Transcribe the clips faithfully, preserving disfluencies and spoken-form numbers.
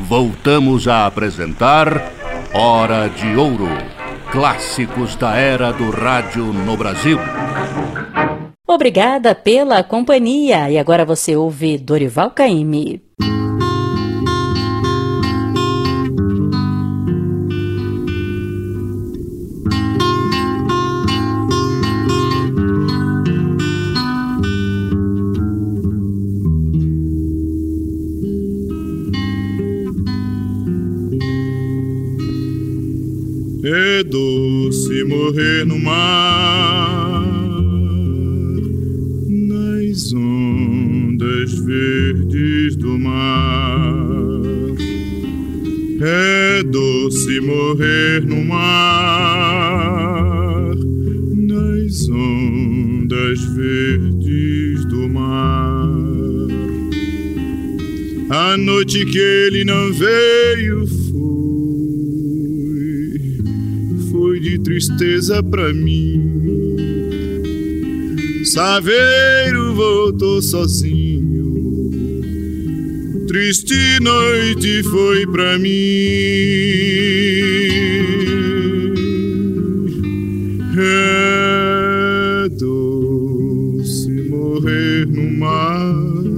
voltamos a apresentar Hora de Ouro, clássicos da era do rádio no Brasil. Obrigada pela companhia. E agora você ouve Dorival Caymmi. É doce morrer no mar, nas ondas verdes do mar. É doce morrer no mar, nas ondas verdes do mar. A noite que ele não veio de tristeza pra mim. Saveiro voltou sozinho, triste noite foi pra mim. É doce morrer no mar,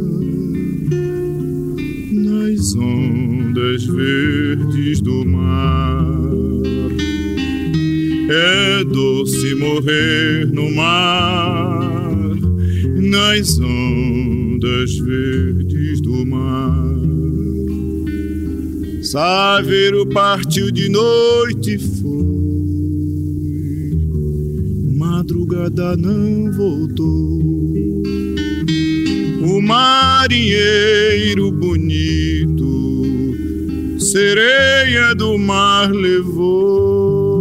nas ondas verdes do mar. É doce morrer no mar, nas ondas verdes do mar. Saveiro partiu de noite, foi, madrugada não voltou. O marinheiro bonito, sereia do mar levou.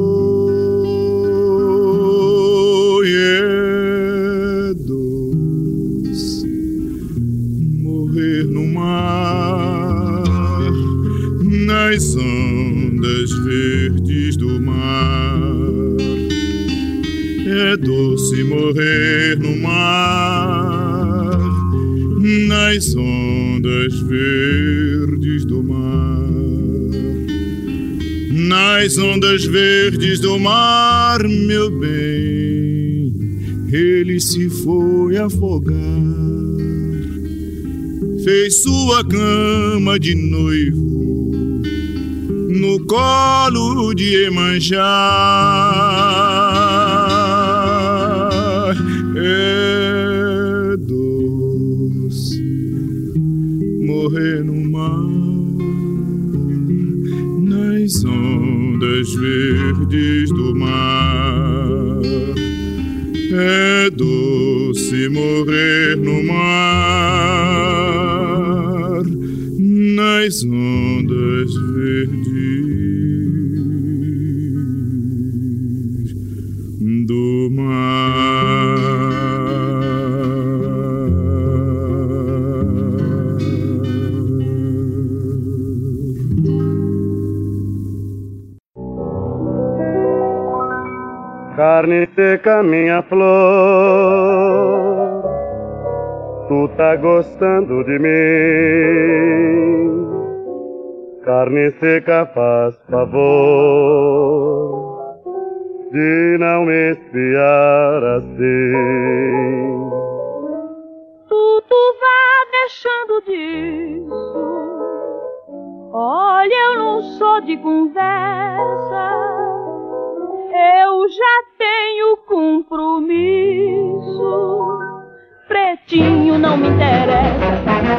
É doce morrer no mar, nas ondas verdes do mar. É doce morrer no mar, nas ondas verdes do mar. Nas ondas verdes do mar, meu bem, ele se foi afogar. Fez sua cama de noivo no colo de Iemanjá. É doce morrer no mar, nas ondas verdes do mar. É doce morrer no mar, nas ondas verdes do mar. Carne seca, minha flor, tu tá gostando de mim. Carne seca, faz favor de não me espiar assim. Tu, tu vá deixando disso. Olha, eu não sou de conversa, eu já tenho compromisso. Pretinho não me interessa.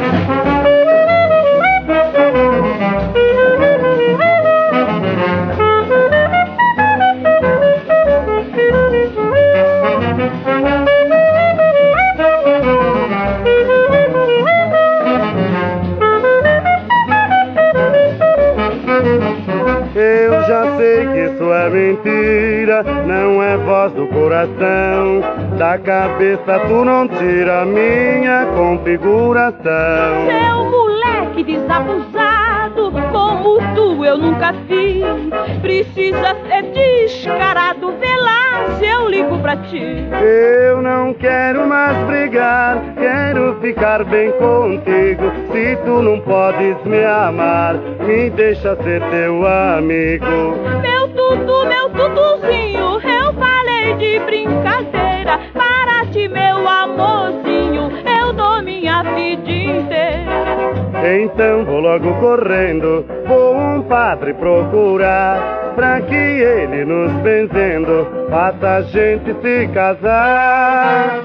Eu já sei que isso é mentira, não é voz do coração. Da cabeça tu não tira a minha configuração. Seu moleque desabusado, como tu eu nunca vi. Precisa ser descarado, vê lá se eu ligo pra ti. Eu não quero mais brigar, quero ficar bem contigo. Se tu não podes me amar, me deixa ser teu amigo. Meu tutu, meu tutuzinho, eu falei de brincadeira. Para ti, meu amorzinho, eu dou minha vida inteira. Então vou logo correndo, vou um padre procurar, pra que ele nos benzendo faça a gente se casar.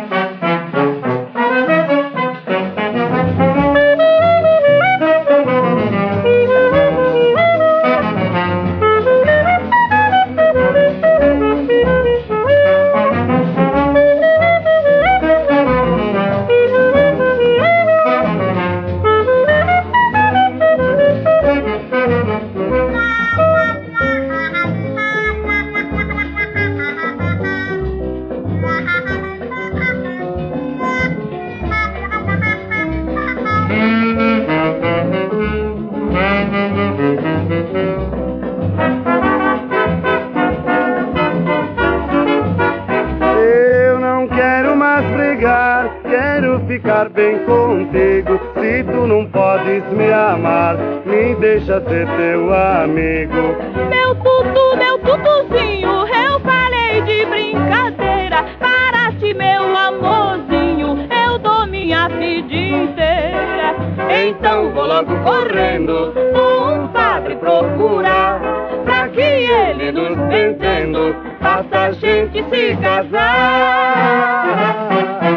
Ficar bem contigo, se tu não podes me amar, me deixa ser teu amigo. Meu tutu, meu tutuzinho, eu falei de brincadeira. Para ti, meu amorzinho, eu dou minha vida inteira. Então vou logo correndo, vou um padre procurar, pra que ele nos benzendo faça a gente se casar.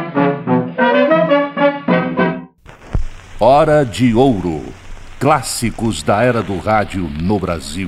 Hora de Ouro. Clássicos da era do rádio no Brasil.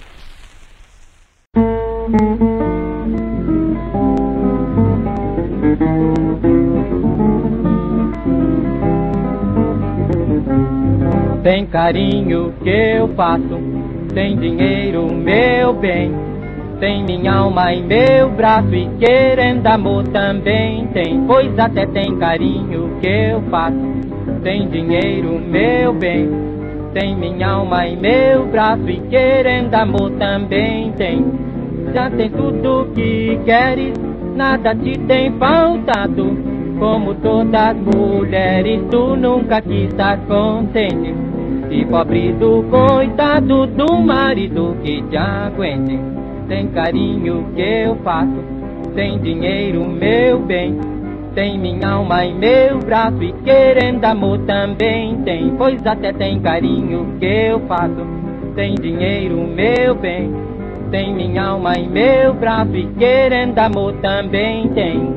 Tem carinho que eu faço, tem dinheiro, meu bem, tem minha alma e meu braço, e querendo amor também tem, pois até tem carinho que eu faço. Tem dinheiro, meu bem, tem minha alma e meu braço, e querendo amor também tem. Já tem tudo que queres, nada te tem faltado. Como todas as mulheres, tu nunca quis estar contente. E pobre do coitado do marido que te aguente. Tem carinho que eu faço, tem dinheiro, meu bem, tem minha alma e meu braço, e querendo amor também tem, pois até tem carinho que eu faço. Tem dinheiro, meu bem, tem minha alma e meu braço, e querendo amor também tem.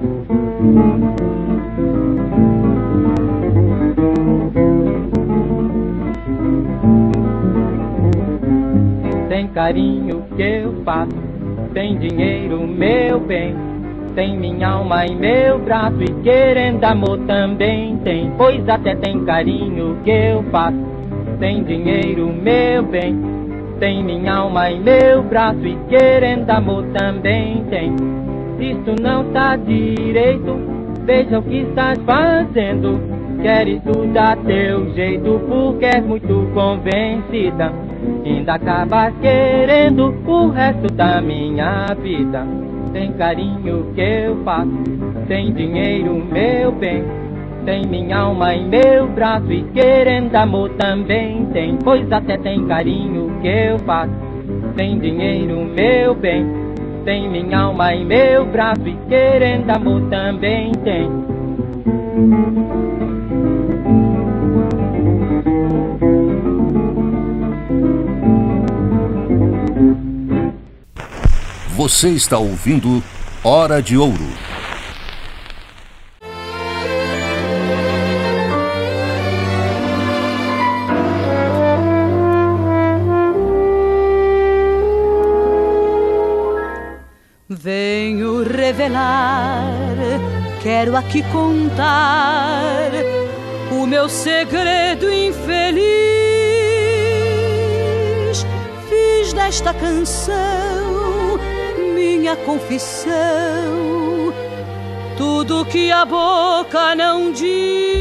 Tem carinho que eu faço, tem dinheiro, meu bem, tem minha alma e meu braço, e querendo amor também tem, pois até tem carinho que eu faço. Tem dinheiro, meu bem, tem minha alma e meu braço, e querendo amor também tem. Isto não tá direito, veja o que estás fazendo. Queres tudo a teu jeito, porque és muito convencida. Ainda acabas querendo o resto da minha vida. Tem carinho que eu faço, tem dinheiro, meu bem, tem minha alma e meu braço, e querendo amor também tem, pois até tem carinho que eu faço. Tem dinheiro, meu bem, tem minha alma e meu braço, e querendo amor também tem. Você está ouvindo Hora de Ouro. Venho revelar, quero aqui contar o meu segredo infeliz. Fiz desta canção minha confissão, tudo que a boca não diz.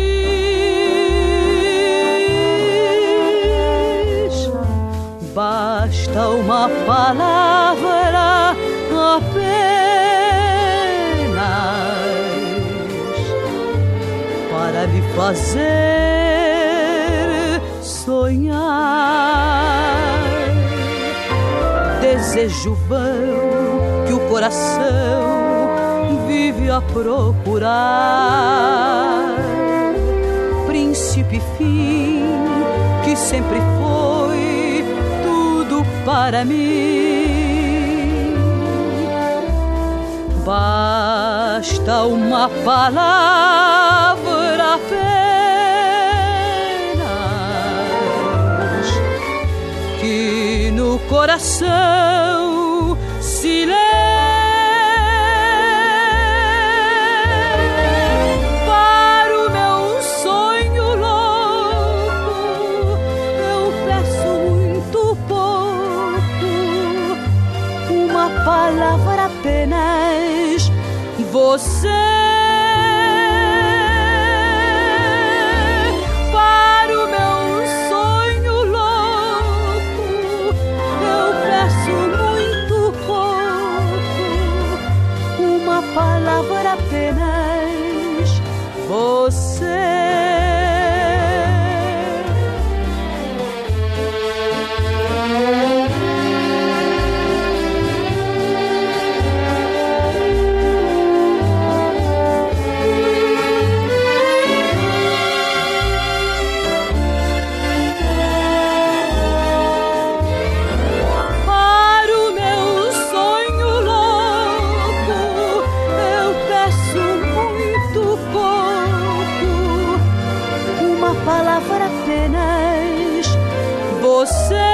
Basta uma palavra apenas para lhe fazer sonhar. rejuvão que o coração vive a procurar. Princípio e fim que sempre foi tudo para mim. Basta uma palavra apenas que no coração se lê. Para o meu sonho louco eu peço muito pouco, uma palavra apenas, você. Para o meu sonho louco eu peço muito pouco, uma palavra apenas, você. Palavra apenas, você.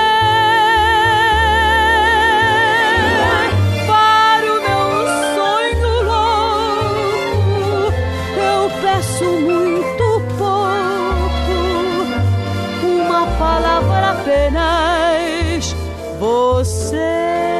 Para o meu sonho louco eu peço muito pouco, uma palavra apenas, você.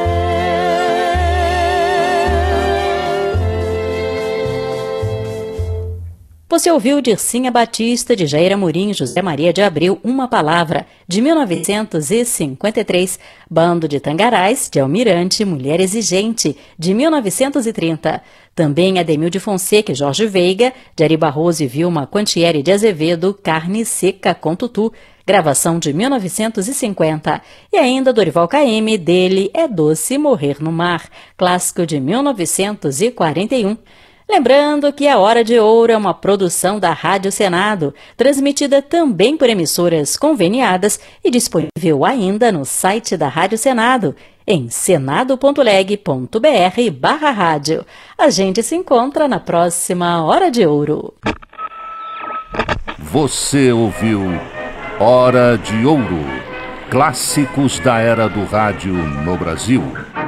Você ouviu Dircinha Batista, de Jair Amorim e José Maria de Abreu, Uma Palavra, de mil novecentos e cinquenta e três, Bando de Tangarais, de Almirante, Mulher Exigente, de mil novecentos e trinta. Também Ademil de Fonseca e Jorge Veiga, de Ari Barroso e Vilma Quantieri de Azevedo, Carne Seca com Tutu, gravação de mil novecentos e cinquenta. E ainda Dorival Caymmi, dele É Doce Morrer no Mar, clássico de mil novecentos e quarenta e um. Lembrando que a Hora de Ouro é uma produção da Rádio Senado, transmitida também por emissoras conveniadas e disponível ainda no site da Rádio Senado, em senado.leg.br barra rádio. A gente se encontra na próxima Hora de Ouro. Você ouviu Hora de Ouro, clássicos da era do rádio no Brasil.